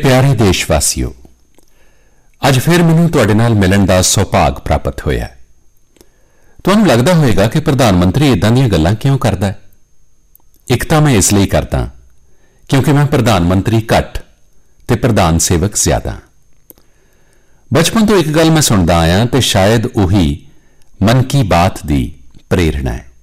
प्यारे देशवासियों, अज फिर मैनूं तुहाडे नाल मिलण दा सौभाग प्राप्त होया। तुहानूं लगदा होएगा कि प्रधानमंत्री इदां दीयां गल्लां क्यों करदा है? एक तां मैं इसलिए करदा क्योंकि मैं प्रधानमंत्री घट ते प्रधान सेवक ज्यादा। बचपन तो एक गल मैं सुणदा आया ते शायद उही मन की बात दी प्रेरणा है।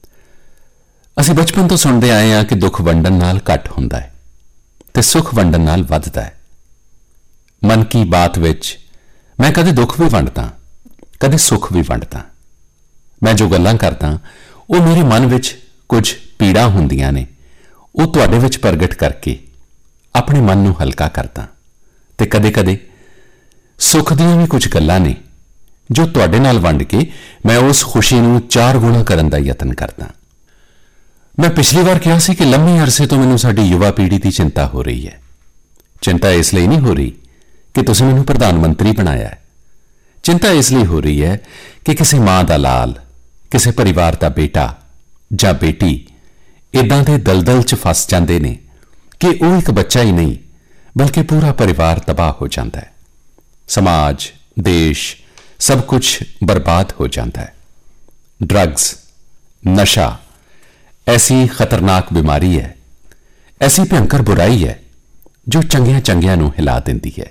ਅਸੀਂ बचपन तो सुणदे आए हैं कि दुख वंडण नाल घट हुंदा है ते सुख वंडण नाल वधदा है। मन की बात विच मैं कदे दुख भी वंडदा, कदे सुख भी वंडदा। मैं जो गल्लां करदा वो मेरे मन विच कुछ पीड़ा हुंदियां ने, वो तुहाडे विच प्रगट करके अपने मन नूं हल्का करदा ते कदे कदे सुख दीयां भी कुछ गल्लां ने जो तुहाडे नाल वंड के मैं उस खुशी नूं 4 गुणा करन दा यतन करदा। मैं पिछली बार कहा सी कि लंबे अरसे तो मैनूं साडी युवा पीढ़ी की चिंता हो रही है। चिंता इसलिए नहीं हो रही कि तुसीं मैनूं प्रधानमंत्री बनाया है। चिंता इसलिए हो रही है कि किसी मां दा लाल, किसी परिवार का बेटा जां बेटी इदां दे दलदल च फस जांदे ने कि वो एक बच्चा ही नहीं बल्कि पूरा परिवार तबाह हो जाता है। समाज, देश सब कुछ बर्बाद हो जाता है। ड्रग्स, नशा ऐसी खतरनाक बीमारी है, ऐसी भयंकर बुराई है जो चंगियां चंगियां नूं हिला दिंदी है।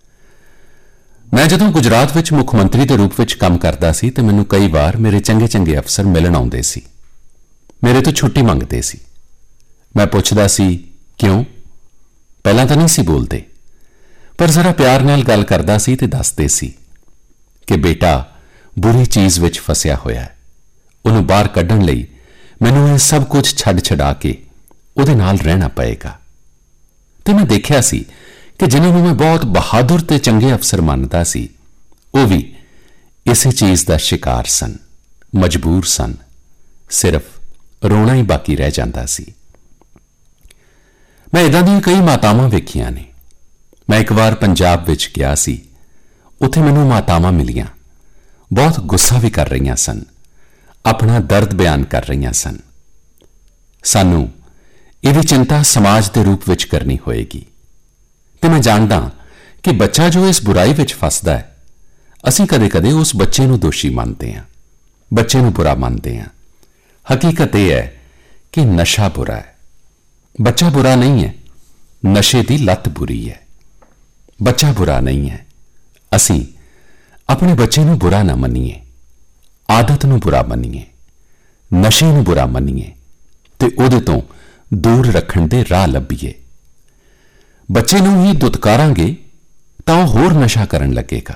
मैं जदों गुजरात विच मुख मंत्री के रूप विच काम करदा सी ते मैनूं कई बार मेरे चंगे चंगे अफसर मिलण आउंदे सी, मेरे तो छुट्टी मंगदे सी। मैं पुछदा सी क्यों? पहलां तां नहीं सी बोलदे, पर जरा प्यार नाल गल करदा सी ते दसदे सी कि बेटा बुरी चीज विच फसिया होया है, उहनूं बाहर कढण लई मैनूं ये सब कुछ छड्ड छड़ा के उहदे नाल रहना पएगा। ते मैं देखिया सी कि जिन्हां नूं मैं बहुत बहादुर ते चंगे अफसर मानदा सी, वो भी इसे चीज का शिकार सन, मजबूर सन, सिर्फ रोना ही बाकी रह जांदा सी। मैं इदां दी कई मातावां वेखियां ने। मैं एक बार पंजाब विच गया सी, उत्थे मैनूं मातावां मिलियां, बहुत गुस्सा भी कर रहीआं सन, अपना दर्द बयान कर रही सन। सानू इहदी चिंता समाज के रूप विच करनी होएगी ते मैं जानदा कि बच्चा जो इस बुराई विच फसदा है, असीं कदे कदे उस बच्चे नूं दोषी मानते हैं, बच्चे नूं बुरा मानते हैं। हकीकत यह है कि नशा बुरा है, बच्चा बुरा नहीं है। नशे की लत बुरी है, बच्चा बुरा नहीं है। असीं अपने बच्चे नूं बुरा ना मनीए, आदत नूं बुरा मनीए, नशे नूं बुरा मनीए ते उहदे तों दूर रखण दे राह लभीए। बच्चे नूं ही दुत्कारांगे तां ओह होर नशा करन लगेगा।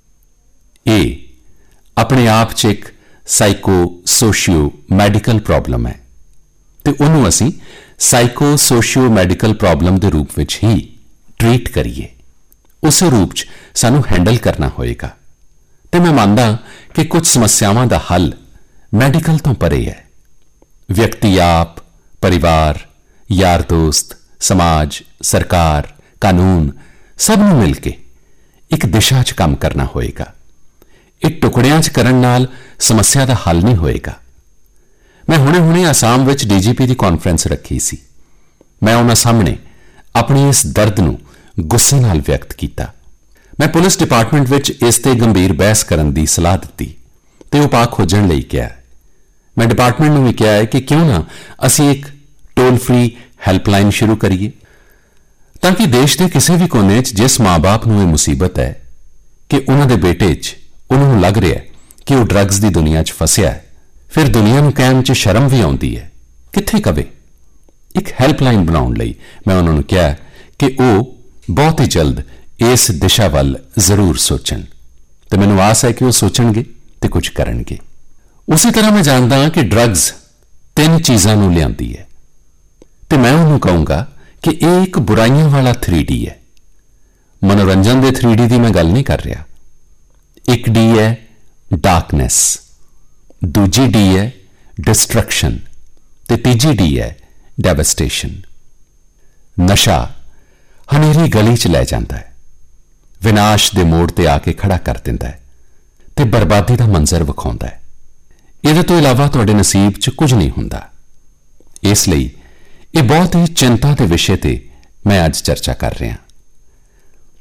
यह अपने आप च एक साइको सोशियो मैडिकल प्रॉब्लम है ते उहनूं असीं साइको सोशियो मैडिकल प्रॉब्लम के रूप विच ही ट्रीट करिए। उस रूप च सानूं हैंडल करना होएगा। ते मैं मानदा कि कुछ समस्यावां दा हल मैडिकल तो परे है। व्यक्ति आप, परिवार, यार दोस्त, समाज, सरकार, कानून सब नूं मिल के एक दिशा च काम करना होएगा। एक टुकड़ियां च करन नाल समस्या दा हल नहीं होएगा। मैं हुणे आसाम विच डीजीपी की कॉन्फ्रेंस रखी सी। मैं उन्हां सामने अपनी इस दर्द नूं गुस्से नाल व्यक्त कीता। मैं पुलिस डिपार्टमेंट विच इस ते गंभीर बहस करन दी सलाह दित्ती ते उपाय खोजण लई कहा। मैं डिपार्टमेंट नूं भी कहा है कि क्यों ना असीं एक टोल फ्री हैल्पलाइन शुरू करिए ताकि देश के किसी भी कोने च जिस मां बाप नूं ये मुसीबत है कि उन्हां दे बेटे च उन्हां नूं लग रहा है कि वह ड्रग्स की दुनिया च फसिया है, फिर दुनिया नूं कहण च शर्म भी आउंदी है, कित्थे कवे। एक हैल्पलाइन बनाउण लई मैं उन्हां नूं कहा कि वह बहुत ही जल्द इस दिशा वल जरूर सोचण ते मैनूं आस है कि वह सोचणगे ते कुछ करनगे। उसी तरह मैं जानदा कि ड्रग्स 3 चीज़ां नूं लिआंदी है ते मैं उन्होंने कहूंगा कि एक बुराइयां वाला 3D है। मनोरंजन के 3D की मैं गल नहीं कर रहा। एक डी है डार्कनेस, दूजी डी है डिस्ट्रक्शन ते तीजी डी है डेवस्टेशन। नशा हनेरी गली च लै जाता है, विनाश के मोड़ ते आके खड़ा कर दिंदा है ते बर्बादी का मंजर विखाउंदा है। इहदे तो इलावा तुहाडे नसीब च कुछ नहीं हुंदा। इसलिए यह बहुत ही चिंता के विषय ते मैं अज चर्चा कर रहा।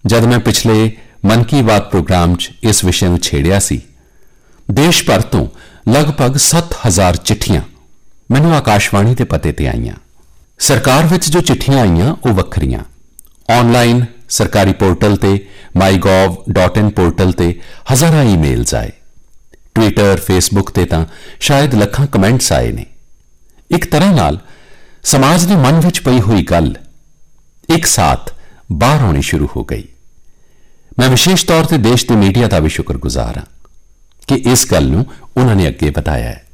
ਜਦ ਮੈਂ ਪਿਛਲੇ ਮਨ ਕੀ ਬਾਤ ਪ੍ਰੋਗਰਾਮ 'ਚ ਇਸ ਵਿਸ਼ੇ ਨੂੰ ਛੇੜਿਆ ਸੀ, ਦੇਸ਼ ਭਰ ਤੋਂ ਲਗਭਗ 7,000 ਚਿੱਠੀਆਂ ਮੈਨੂੰ ਆਕਾਸ਼ਵਾਣੀ ਦੇ ਪਤੇ ਤੇ ਆਈਆਂ। ਸਰਕਾਰ ਵਿੱਚ ਜੋ ਚਿੱਠੀਆਂ ਆਈਆਂ ਉਹ ਵੱਖਰੀਆਂ। ਆਨਲਾਈਨ ਸਰਕਾਰੀ ਪੋਰਟਲ ਤੇ mygov.in ਪੋਰਟਲ ਤੇ ਹਜ਼ਾਰਾਂ ਈਮੇਲਸ ਆਏ। ਟਵਿੱਟਰ, ਫੇਸਬੁੱਕ ਤੇ ਤਾਂ ਸ਼ਾਇਦ ਲੱਖਾਂ ਕਮੈਂਟਸ ਆਏ ਨੇ। ਇੱਕ ਤਰ੍ਹਾਂ ਨਾਲ ਸਮਾਜ ਦੇ ਮਨ ਵਿੱਚ ਪਈ ਹੋਈ ਗੱਲ ਇੱਕ ਸਾਥ ਬਾਹਰ ਆਉਣੀ ਸ਼ੁਰੂ ਹੋ ਗਈ। ਮੈਂ ਵਿਸ਼ੇਸ਼ ਤੌਰ ਤੇ ਦੇਸ਼ ਦੇ ਮੀਡੀਆ ਦਾ ਵੀ ਸ਼ੁਕਰਗੁਜ਼ਾਰ ਹਾਂ ਕਿ ਇਸ ਗੱਲ ਨੂੰ ਉਹਨਾਂ ਨੇ ਅੱਗੇ ਵਧਾਇਆ ਹੈ।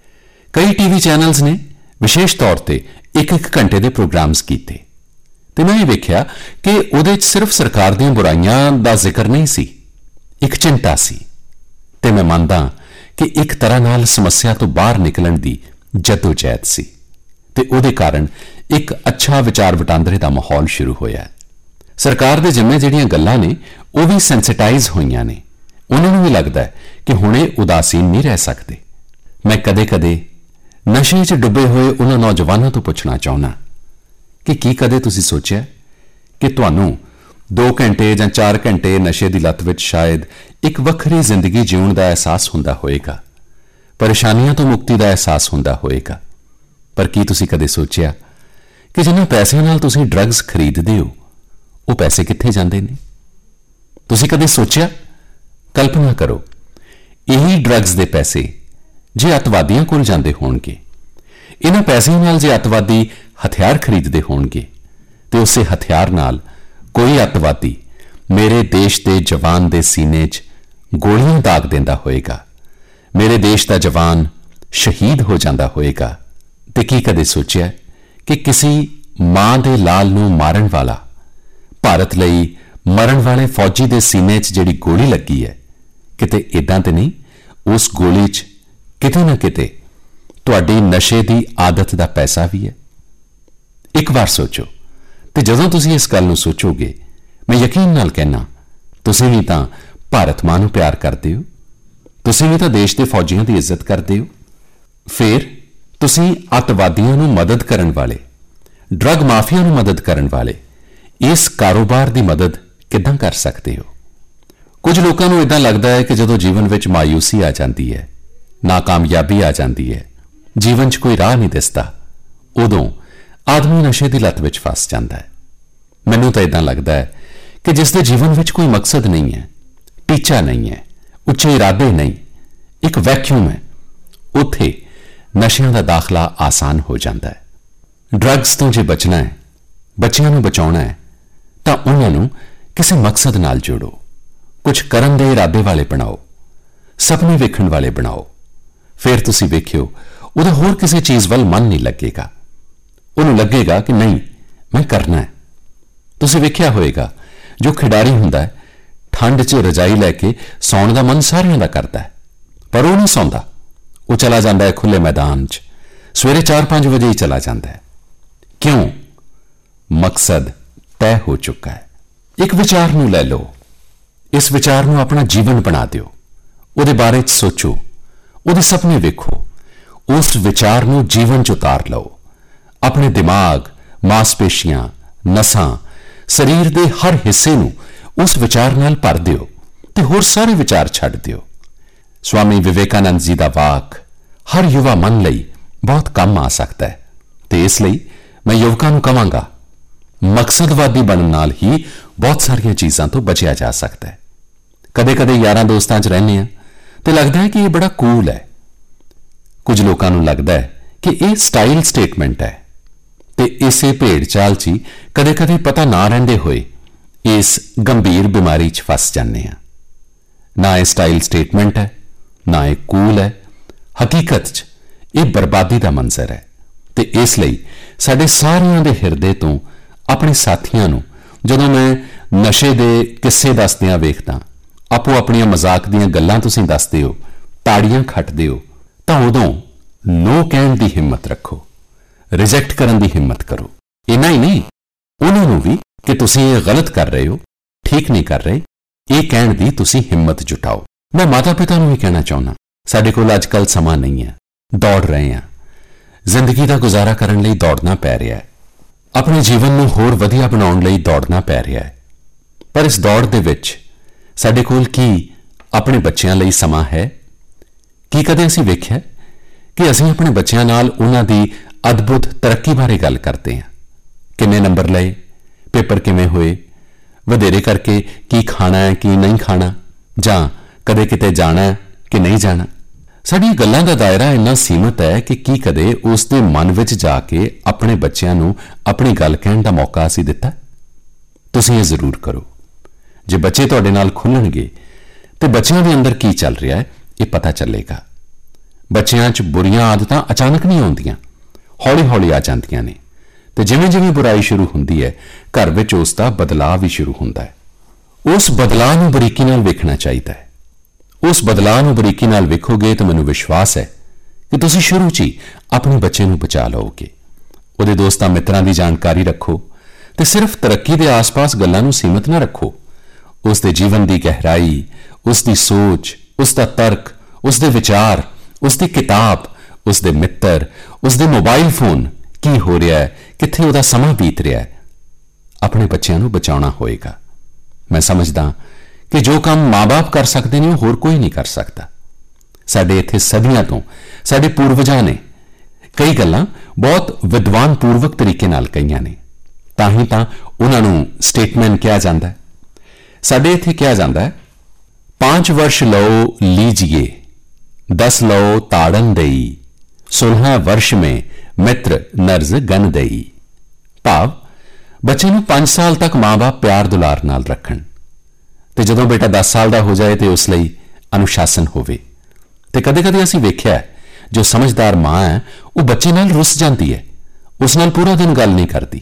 ਕਈ ਟੀਵੀ ਚੈਨਲਸ ਨੇ ਵਿਸ਼ੇਸ਼ ਤੌਰ ਤੇ ਇੱਕ ਘੰਟੇ ਦੇ ਪ੍ਰੋਗਰਾਮਸ ਕੀਤੇ ਤੇ ਮੈਂ ਇਹ ਵੇਖਿਆ ਕਿ ਉਹਦੇ 'ਚ ਸਿਰਫ ਸਰਕਾਰ ਦੀਆਂ ਬੁਰਾਈਆਂ ਦਾ ਜ਼ਿਕਰ ਨਹੀਂ ਸੀ, ਇੱਕ ਚਿੰਤਾ ਸੀ। ਤੇ ਮੈਂ ਮੰਨਦਾ ਕਿ ਇੱਕ ਤਰ੍ਹਾਂ ਨਾਲ ਸਮੱਸਿਆ ਤੋਂ ਬਾਹਰ ਨਿਕਲਣ ਦੀ ਜਦੋਜਹਿਦ ਸੀ ਤੇ ਉਹਦੇ ਕਾਰਨ ਇੱਕ ਅੱਛਾ ਵਿਚਾਰ ਵਟਾਂਦਰੇ ਦਾ ਮਾਹੌਲ ਸ਼ੁਰੂ ਹੋਇਆ। ਸਰਕਾਰ ਦੇ ਜਿੰਮੇ ਜਿਹੜੀਆਂ ਗੱਲਾਂ ਨੇ ਉਹ ਵੀ ਸੈਂਸਿਟਾਈਜ਼ ਹੋਈਆਂ ਨੇ। ਉਹਨਾਂ ਨੂੰ ਵੀ ਲੱਗਦਾ ਹੈ ਕਿ ਹੁਣ ਇਹ ਉਦਾਸੀਨ ਨਹੀਂ ਰਹਿ ਸਕਦੇ। ਮੈਂ ਕਦੇ-ਕਦੇ ਨਸ਼ੇ 'ਚ ਡੁੱਬੇ ਹੋਏ ਉਹਨਾਂ ਨੌਜਵਾਨਾਂ ਤੋਂ ਪੁੱਛਣਾ ਚਾਹੁੰਦਾ ਕਿ ਕੀ ਕਦੇ ਤੁਸੀਂ ਸੋਚਿਆ ਕਿ ਤੁਹਾਨੂੰ 2 ਘੰਟੇ ਜਾਂ 4 ਘੰਟੇ ਨਸ਼ੇ ਦੀ ਲੱਤ ਵਿੱਚ ਸ਼ਾਇਦ ਇੱਕ ਵੱਖਰੀ ਜ਼ਿੰਦਗੀ ਜਿਉਣ ਦਾ ਅਹਿਸਾਸ ਹੁੰਦਾ ਹੋਵੇਗਾ, ਪਰੇਸ਼ਾਨੀਆਂ ਤੋਂ ਮੁਕਤੀ ਦਾ ਅਹਿਸਾਸ ਹੁੰਦਾ ਹੋਵੇਗਾ, ਪਰ ਕੀ ਤੁਸੀਂ ਕਦੇ ਸੋਚਿਆ ਕਿ ਜਿਨ੍ਹਾਂ ਪੈਸਿਆਂ ਨਾਲ ਤੁਸੀਂ ਡਰੱਗਸ ਖਰੀਦਦੇ ਹੋ ਉਹ ਪੈਸੇ ਕਿੱਥੇ ਜਾਂਦੇ ਨੇ? ਤੁਸੀਂ ਕਦੇ ਸੋਚਿਆ? ਕਲਪਨਾ ਕਰੋ, ਇਹੀ ਡਰੱਗਸ ਦੇ ਪੈਸੇ ਜੇ ਅੱਤਵਾਦੀਆਂ ਕੋਲ ਜਾਂਦੇ ਹੋਣਗੇ, ਇਹਨਾਂ ਪੈਸਿਆਂ ਨਾਲ ਜੇ ਅੱਤਵਾਦੀ ਹਥਿਆਰ ਖਰੀਦਦੇ ਹੋਣਗੇ ਤੇ ਉਸੇ ਹਥਿਆਰ ਨਾਲ ਕੋਈ ਅੱਤਵਾਦੀ ਮੇਰੇ ਦੇਸ਼ ਦੇ ਜਵਾਨ ਦੇ ਸੀਨੇ 'ਚ ਗੋਲੀਆਂ ਦਾਗ ਦਿੰਦਾ ਹੋਵੇਗਾ, ਮੇਰੇ ਦੇਸ਼ ਦਾ ਜਵਾਨ ਸ਼ਹੀਦ ਹੋ ਜਾਂਦਾ ਹੋਵੇਗਾ, ਤੇ ਕੀ ਕਦੇ ਸੋਚਿਆ ਕਿ ਕਿਸੇ ਮਾਂ ਦੇ ਲਾਲ ਨੂੰ ਮਾਰਨ ਵਾਲਾ, ਭਾਰਤ ਲਈ ਮਰਨ ਵਾਲੇ ਫੌਜੀ ਦੇ ਸੀਨੇ 'ਚ ਜਿਹੜੀ ਗੋਲੀ ਲੱਗੀ ਹੈ, ਕਿਤੇ ਇਦਾਂ ਤੇ ਨਹੀਂ ਉਸ ਗੋਲੀ 'ਚ ਕਿਤੇ ਨਾ ਕਿਤੇ ਤੁਹਾਡੀ ਨਸ਼ੇ ਦੀ ਆਦਤ ਦਾ ਪੈਸਾ ਵੀ ਹੈ? ਇੱਕ ਵਾਰ ਸੋਚੋ, ਤੇ ਜਦੋਂ ਤੁਸੀਂ ਇਸ ਗੱਲ ਨੂੰ ਸੋਚੋਗੇ, ਮੈਂ ਯਕੀਨ ਨਾਲ ਕਹਿਣਾ ਤੁਸੀਂ ਵੀ ਤਾਂ ਭਾਰਤ ਮਾਂ ਨੂੰ ਪਿਆਰ ਕਰਦੇ ਹੋ, ਤੁਸੀਂ ਵੀ ਤਾਂ ਦੇਸ਼ ਦੇ ਫੌਜੀਆਂ ਦੀ ਇੱਜ਼ਤ ਕਰਦੇ ਹੋ। ਫਿਰ ਤੁਸੀਂ ਅੱਤਵਾਦੀਆਂ ਨੂੰ ਮਦਦ ਕਰਨ ਵਾਲੇ, ਡਰੱਗ ਮਾਫੀਆ ਨੂੰ ਮਦਦ ਕਰਨ ਵਾਲੇ ਇਸ ਕਾਰੋਬਾਰ ਦੀ ਮਦਦ ਕਿੱਦਾਂ ਕਰ ਸਕਦੇ ਹੋ? ਕੁਝ ਲੋਕਾਂ ਨੂੰ ਇਦਾਂ ਲੱਗਦਾ ਹੈ ਕਿ ਜਦੋਂ ਜੀਵਨ ਵਿੱਚ ਮਾਯੂਸੀ ਆ ਜਾਂਦੀ ਹੈ, ਨਾਕਾਮਯਾਬੀ ਆ ਜਾਂਦੀ ਹੈ, ਜੀਵਨ 'ਚ ਕੋਈ ਰਾਹ ਨਹੀਂ ਦਿਸਦਾ, ਉਦੋਂ ਆਦਮੀ ਨਸ਼ੇ ਦੀ ਲੱਤ ਵਿੱਚ ਫਸ ਜਾਂਦਾ ਹੈ। ਮੈਨੂੰ ਤਾਂ ਇਦਾਂ ਲੱਗਦਾ ਹੈ ਕਿ ਜਿਸ ਦੇ ਜੀਵਨ ਵਿੱਚ ਕੋਈ ਮਕਸਦ ਨਹੀਂ ਹੈ, ਟੀਚਾ ਨਹੀਂ ਹੈ, ਉੱਚੇ ਇਰਾਦੇ ਨਹੀਂ, ਇੱਕ ਵੈਕਿਊਮ ਹੈ, ਉੱਥੇ ਨਸ਼ਿਆਂ ਦਾ ਦਾਖਲਾ ਆਸਾਨ ਹੋ ਜਾਂਦਾ ਹੈ। ਡਰੱਗਸ ਤੋਂ ਜੇ ਬਚਣਾ ਹੈ, ਬੱਚਿਆਂ ਨੂੰ ਬਚਾਉਣਾ ਹੈ, ਤਾਂ ਉਹਨਾਂ ਨੂੰ ਕਿਸੇ ਮਕਸਦ ਨਾਲ ਜੋੜੋ, ਕੁਝ ਕਰਨ ਦੇ ਇਰਾਦੇ ਵਾਲੇ ਬਣਾਓ, ਸੁਪਨੇ ਵੇਖਣ ਵਾਲੇ ਬਣਾਓ। ਫਿਰ ਤੁਸੀਂ ਵੇਖਿਓ ਉਹਦਾ ਹੋਰ ਕਿਸੇ ਚੀਜ਼ ਵੱਲ ਮਨ ਨਹੀਂ ਲੱਗੇਗਾ, ਉਹਨੂੰ ਲੱਗੇਗਾ ਕਿ ਨਹੀਂ ਮੈਂ ਕਰਨਾ ਹੈ। ਤੁਸੀਂ ਵੇਖਿਆ ਹੋਵੇਗਾ ਜੋ ਖਿਡਾਰੀ ਹੁੰਦਾ ਹੈ, ਠੰਡ 'ਚ ਰਜਾਈ ਲੈ ਕੇ ਸੌਣ ਦਾ ਮਨ ਸਾਰਿਆਂ ਦਾ ਕਰਦਾ ਹੈ, ਪਰ ਉਹ ਨਹੀਂ ਸੌਂਦਾ, ਉਹ ਚਲਾ ਜਾਂਦਾ ਹੈ ਖੁੱਲੇ ਮੈਦਾਨ 'ਚ, ਸਵੇਰੇ 4-5 ਵਜੇ ਹੀ ਚਲਾ ਜਾਂਦਾ ਹੈ। ਕਿਉਂ? ਮਕਸਦ ਤੈਅ ਹੋ ਚੁੱਕਾ ਹੈ। ਇੱਕ ਵਿਚਾਰ ਨੂੰ ਲੈ ਲਓ, ਇਸ ਵਿਚਾਰ ਨੂੰ ਆਪਣਾ ਜੀਵਨ ਬਣਾ ਦਿਓ, ਉਹਦੇ ਬਾਰੇ 'ਚ ਸੋਚੋ, ਉਹਦੇ ਸੁਪਨੇ ਵੇਖੋ, ਉਸ ਵਿਚਾਰ ਨੂੰ ਜੀਵਨ 'ਚ ਉਤਾਰ ਲਓ। ਆਪਣੇ ਦਿਮਾਗ, ਮਾਸਪੇਸ਼ੀਆਂ, ਨਸਾਂ, ਸਰੀਰ ਦੇ ਹਰ ਹਿੱਸੇ ਨੂੰ ਉਸ ਵਿਚਾਰ ਨਾਲ ਭਰ ਦਿਓ ਤੇ ਹੋਰ ਸਾਰੇ ਵਿਚਾਰ ਛੱਡ ਦਿਓ। ਸਵਾਮੀ ਵਿਵੇਕਾਨੰਦ ਜੀ ਦਾ ਵਾਕ ਹਰ ਯੁਵਾ ਮਨ ਲਈ ਬਹੁਤ ਕੰਮ ਆ ਸਕਦਾ ਹੈ ਤੇ ਇਸ ਲਈ ਮੈਂ ਯੁਵਕਾਂ ਨੂੰ ਕਹਾਂਗਾ, ਮਕਸਦਵਾਦੀ ਬਣਨ ਨਾਲ ਹੀ ਬਹੁਤ ਸਾਰੀਆਂ ਚੀਜ਼ਾਂ ਤੋਂ ਬਚਿਆ ਜਾ ਸਕਦਾ ਹੈ। ਕਦੇ-ਕਦੇ ਯਾਰਾਂ ਦੋਸਤਾਂ 'ਚ ਰਹਿੰਦੇ ਆ ਤੇ ਲੱਗਦਾ ਹੈ ਕਿ ਇਹ ਬੜਾ ਕੂਲ ਹੈ। ਕੁਝ ਲੋਕਾਂ ਨੂੰ ਲੱਗਦਾ ਹੈ ਕਿ ਇਹ ਸਟਾਈਲ ਸਟੇਟਮੈਂਟ ਹੈ ਤੇ ਇਸੇ ਭੇਡ ਚਾਲ 'ਚ ਹੀ ਕਦੇ-ਕਦੇ ਪਤਾ ਨਾ ਰਹਿੰਦੇ ਹੋਏ ਇਸ ਗੰਭੀਰ ਬਿਮਾਰੀ 'ਚ ਫਸ ਜਾਂਦੇ ਆ। ਨਾ ਇਹ ਸਟਾਈਲ ਸਟੇਟਮੈਂਟ ਹੈ, ਨਾ ਇਹ ਕੂਲ ਹੈ, ਹਕੀਕਤ 'ਚ ਇਹ ਬਰਬਾਦੀ ਦਾ ਮੰਜ਼ਰ ਹੈ ਤੇ ਇਸ ਲਈ ਸਾਡੇ ਸਾਰਿਆਂ ਦੇ ਹਿਰਦੇ ਤੋਂ ਆਪਣੇ ਸਾਥੀਆਂ ਨੂੰ ਜਦੋਂ ਮੈਂ ਨਸ਼ੇ ਦੇ ਕਿੱਸੇ ਦੱਸਦਿਆਂ ਵੇਖਦਾ, ਆਪੋ ਆਪਣੀਆਂ ਮਜ਼ਾਕ ਦੀਆਂ ਗੱਲਾਂ ਤੁਸੀਂ ਦੱਸਦੇ ਹੋ, ਤਾੜੀਆਂ ਖੱਟਦੇ ਹੋ, ਤਾਂ ਉਦੋਂ ਨੋ ਕਹਿਣ ਦੀ ਹਿੰਮਤ ਰੱਖੋ, ਰਿਜੈਕਟ ਕਰਨ ਦੀ ਹਿੰਮਤ ਕਰੋ। ਇੰਨਾ ਹੀ ਨਹੀਂ, ਉਹਨਾਂ ਨੂੰ ਵੀ ਕਿ ਤੁਸੀਂ ਇਹ ਗਲਤ ਕਰ ਰਹੇ ਹੋ, ਠੀਕ ਨਹੀਂ ਕਰ ਰਹੇ, ਇਹ ਕਹਿਣ ਦੀ ਤੁਸੀਂ ਹਿੰਮਤ ਜੁਟਾਓ। ਮੈਂ ਮਾਤਾ ਪਿਤਾ ਨੂੰ ਵੀ ਕਹਿਣਾ ਚਾਹੁੰਦਾ, ਸਾਡੇ ਕੋਲ ਅੱਜ ਕੱਲ੍ਹ ਸਮਾਂ ਨਹੀਂ ਹੈ, ਦੌੜ ਰਹੇ ਹਾਂ, ਜ਼ਿੰਦਗੀ ਦਾ ਗੁਜ਼ਾਰਾ ਕਰਨ ਲਈ ਦੌੜਨਾ ਪੈ ਰਿਹਾ ਹੈ, ਆਪਣੇ ਜੀਵਨ ਨੂੰ ਹੋਰ ਵਧੀਆ ਬਣਾਉਣ ਲਈ ਦੌੜਨਾ ਪੈ ਰਿਹਾ ਹੈ। ਪਰ ਇਸ ਦੌੜ ਦੇ ਵਿੱਚ ਸਾਡੇ ਕੋਲ ਕੀ ਆਪਣੇ ਬੱਚਿਆਂ ਲਈ ਸਮਾਂ ਹੈ? ਕੀ ਕਦੇ ਅਸੀਂ ਵੇਖਿਆ ਕਿ ਅਸੀਂ ਆਪਣੇ ਬੱਚਿਆਂ ਨਾਲ ਉਹਨਾਂ ਦੀ ਅਦਭੁਤ ਤਰੱਕੀ ਬਾਰੇ ਗੱਲ ਕਰਦੇ ਹਾਂ? ਕਿੰਨੇ ਨੰਬਰ ਲਏ, ਪੇਪਰ ਕਿਵੇਂ ਹੋਏ, ਵਧੇਰੇ ਕਰਕੇ ਕੀ ਖਾਣਾ ਹੈ ਕੀ ਨਹੀਂ ਖਾਣਾ, ਜਾਂ ਕਦੇ ਕਿਤੇ ਜਾਣਾ ਹੈ ਕਿ ਨਹੀਂ ਜਾਣਾ। ਸਾਡੀਆਂ ਗੱਲਾਂ ਦਾ ਦਾਇਰਾ ਇੰਨਾ ਸੀਮਤ ਹੈ ਕਿ ਕੀ ਕਦੇ ਉਸ ਦੇ ਮਨ ਵਿੱਚ ਜਾ ਕੇ ਆਪਣੇ ਬੱਚਿਆਂ ਨੂੰ ਆਪਣੀ ਗੱਲ ਕਹਿਣ ਦਾ ਮੌਕਾ ਅਸੀਂ ਦਿੱਤਾ? ਤੁਸੀਂ ਇਹ ਜ਼ਰੂਰ ਕਰੋ। ਜੇ ਬੱਚੇ ਤੁਹਾਡੇ ਨਾਲ ਖੁੱਲ੍ਹਣਗੇ ਤੇ ਬੱਚਿਆਂ ਦੇ ਅੰਦਰ ਕੀ ਚੱਲ ਰਿਹਾ ਹੈ ਇਹ ਪਤਾ ਚੱਲੇਗਾ। ਬੱਚਿਆਂ 'ਚ ਬੁਰੀਆਂ ਆਦਤਾਂ ਅਚਾਨਕ ਨਹੀਂ ਆਉਂਦੀਆਂ, ਹੌਲੀ-ਹੌਲੀ ਆ ਜਾਂਦੀਆਂ ਨੇ, ਤੇ ਜਿਵੇਂ-ਜਿਵੇਂ ਬੁਰਾਈ ਸ਼ੁਰੂ ਹੁੰਦੀ ਹੈ ਘਰ ਵਿੱਚ ਉਸ ਦਾ ਬਦਲਾਅ ਵੀ ਸ਼ੁਰੂ ਹੁੰਦਾ ਹੈ। ਉਸ ਬਦਲਾਅ ਨੂੰ ਬਰੀਕੀ ਨਾਲ ਵੇਖਣਾ ਚਾਹੀਦਾ ਹੈ। ਉਸ ਬਦਲਾਅ ਨੂੰ ਬਰੀਕੀ ਨਾਲ ਵੇਖੋਗੇ ਤਾਂ ਮੈਨੂੰ ਵਿਸ਼ਵਾਸ ਹੈ ਕਿ ਤੁਸੀਂ ਸ਼ੁਰੂ 'ਚ ਹੀ ਆਪਣੇ ਬੱਚੇ ਨੂੰ ਬਚਾ ਲਓਗੇ। ਉਹਦੇ ਦੋਸਤਾਂ ਮਿੱਤਰਾਂ ਦੀ ਜਾਣਕਾਰੀ ਰੱਖੋ ਤੇ ਸਿਰਫ ਤਰੱਕੀ ਦੇ ਆਸ-ਪਾਸ ਗੱਲਾਂ ਨੂੰ ਸੀਮਤ ਨਾ ਰੱਖੋ। ਉਸ ਦੇ ਜੀਵਨ ਦੀ ਗਹਿਰਾਈ, ਉਸ ਦੀ ਸੋਚ, ਉਸ ਦਾ ਤਰਕ, ਉਸ ਦੇ ਵਿਚਾਰ, ਉਸ ਦੀ ਕਿਤਾਬ, ਉਸ ਦੇ ਮਿੱਤਰ, ਉਸ ਦੇ ਮੋਬਾਈਲ ਫੋਨ, ਕੀ ਹੋ ਰਿਹਾ ਹੈ, ਕਿੱਥੇ ਉਹਦਾ ਸਮਾਂ ਬੀਤ ਰਿਹਾ ਹੈ, ਆਪਣੇ ਬੱਚਿਆਂ ਨੂੰ ਬਚਾਉਣਾ ਹੋਏਗਾ। ਮੈਂ ਸਮਝਦਾ ਕਿ ਜੋ ਕੰਮ ਮਾਂ-ਬਾਪ ਕਰ ਸਕਦੇ ਨੇ ਉਹ ਹੋਰ ਕੋਈ ਨਹੀਂ ਕਰ ਸਕਦਾ। ਸਾਡੇ ਇੱਥੇ ਸਦੀਆਂ ਤੋਂ ਸਾਡੇ ਪੂਰਵਜਾਂ ਨੇ ਕਈ ਗੱਲਾਂ ਬਹੁਤ ਵਿਦਵਾਨ ਪੂਰਵਕ ਤਰੀਕੇ ਨਾਲ ਕਹੀਆਂ ਨੇ, ਤਾਂ ਹੀ ਤਾਂ ਉਹਨਾਂ ਨੂੰ ਸਟੇਟਮੈਨ ਕਿਹਾ ਜਾਂਦਾ ਹੈ। ਸਾਡੇ ਇੱਥੇ ਕਿਹਾ ਜਾਂਦਾ ਹੈ, 5 वर्ष ਲਓ ਲੀਜੀਏ, 10 ਲਓ ਤਾੜਨ ਦੇਈ, 16 वर्ष में ਮਿੱਤਰ ਨਰਜ਼ ਗਨ ਦੇਈ। ਭਾਵ ਬੱਚੇ ਨੂੰ 5 ਸਾਲ ਤੱਕ ਮਾਂ-ਬਾਪ ਪਿਆਰ ਦੁਲਾਰ ਨਾਲ ਰੱਖਣ, ਤੇ ਜਦੋਂ ਬੇਟਾ 10 ਸਾਲ ਦਾ ਹੋ ਜਾਏ ਤੇ ਉਸ ਲਈ ਅਨੁਸ਼ਾਸਨ ਹੋਵੇ। ਤੇ ਕਦੇ-ਕਦੇ ਅਸੀਂ ਵੇਖਿਆ ਜੋ ਸਮਝਦਾਰ ਮਾਂ ਹੈ ਉਹ ਬੱਚੇ ਨਾਲ ਰੁੱਸ ਜਾਂਦੀ ਹੈ, ਉਸ ਨਾਲ ਪੂਰਾ ਦਿਨ ਗੱਲ ਨਹੀਂ ਕਰਦੀ।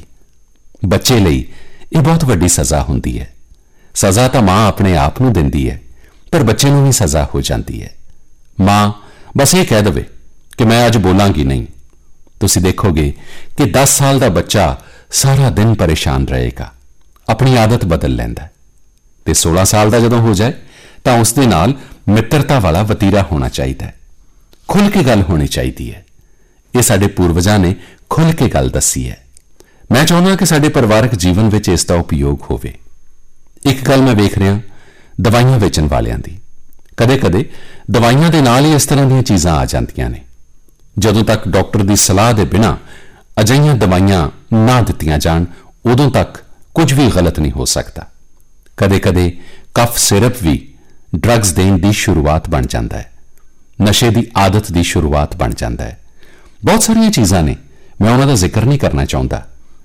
ਬੱਚੇ ਲਈ ਇਹ ਬਹੁਤ ਵੱਡੀ ਸਜ਼ਾ ਹੁੰਦੀ ਹੈ। ਸਜ਼ਾ ਤਾਂ ਮਾਂ ਆਪਣੇ ਆਪ ਨੂੰ ਦਿੰਦੀ ਹੈ, ਪਰ ਬੱਚੇ ਨੂੰ ਵੀ ਸਜ਼ਾ ਹੋ ਜਾਂਦੀ ਹੈ। ਮਾਂ ਬਸ ਇਹ ਕਹਿ ਦੇਵੇ ਕਿ ਮੈਂ ਅੱਜ ਬੋਲਾਂਗੀ ਨਹੀਂ, ਤੁਸੀਂ ਦੇਖੋਗੇ ਕਿ 10 ਸਾਲ ਦਾ ਬੱਚਾ ਸਾਰਾ ਦਿਨ ਪਰੇਸ਼ਾਨ ਰਹੇਗਾ, ਆਪਣੀ ਆਦਤ ਬਦਲ ਲੈਂਦਾ, ਤੇ 16 ਸਾਲ ਦਾ ਜਦੋਂ ਹੋ ਜਾਏ ਤਾਂ ਉਸ ਦੇ ਨਾਲ ਮਿੱਤਰਤਾ ਵਾਲਾ ਵਤੀਰਾ ਹੋਣਾ ਚਾਹੀਦਾ ਹੈ। ਖੁੱਲ੍ਹ ਕੇ ਗੱਲ ਹੋਣੀ ਚਾਹੀਦੀ ਹੈ। ਇਹ ਸਾਡੇ ਪੂਰਵਜਾਂ ਨੇ ਖੁੱਲ੍ਹ ਕੇ ਗੱਲ ਦੱਸੀ ਹੈ। ਮੈਂ ਚਾਹੁੰਦਾ ਕਿ ਸਾਡੇ ਪਰਿਵਾਰਕ ਜੀਵਨ ਵਿੱਚ ਇਸ ਦਾ ਉਪਯੋਗ ਹੋਵੇ। ਇੱਕ ਗੱਲ ਮੈਂ ਵੇਖ ਰਿਹਾ ਦਵਾਈਆਂ ਵੇਚਣ ਵਾਲਿਆਂ ਦੀ, ਕਦੇ-ਕਦੇ ਦਵਾਈਆਂ ਦੇ ਨਾਲ ਹੀ ਇਸ ਤਰ੍ਹਾਂ ਦੀਆਂ ਚੀਜ਼ਾਂ ਆ ਜਾਂਦੀਆਂ ਨੇ। ਜਦੋਂ ਤੱਕ ਡਾਕਟਰ ਦੀ ਸਲਾਹ ਦੇ ਬਿਨਾਂ ਅਜਿਹੀਆਂ ਦਵਾਈਆਂ ਨਾ ਦਿੱਤੀਆਂ ਜਾਣ, ਉਦੋਂ ਤੱਕ ਕੁਝ ਵੀ ਗਲਤ ਨਹੀਂ ਹੋ ਸਕਦਾ। ਕਦੇ-ਕਦੇ ਕਫ ਸਿਰਪ ਵੀ ਡਰੱਗਸ ਦੇਣ ਦੀ ਸ਼ੁਰੂਆਤ ਬਣ ਜਾਂਦਾ ਹੈ, ਨਸ਼ੇ ਦੀ ਆਦਤ ਦੀ ਸ਼ੁਰੂਆਤ ਬਣ ਜਾਂਦਾ ਹੈ। ਬਹੁਤ ਸਾਰੀਆਂ ਚੀਜ਼ਾਂ ਨੇ, ਮੈਂ ਉਹਨਾਂ ਦਾ ਜ਼ਿਕਰ ਨਹੀਂ ਕਰਨਾ ਚਾਹੁੰਦਾ।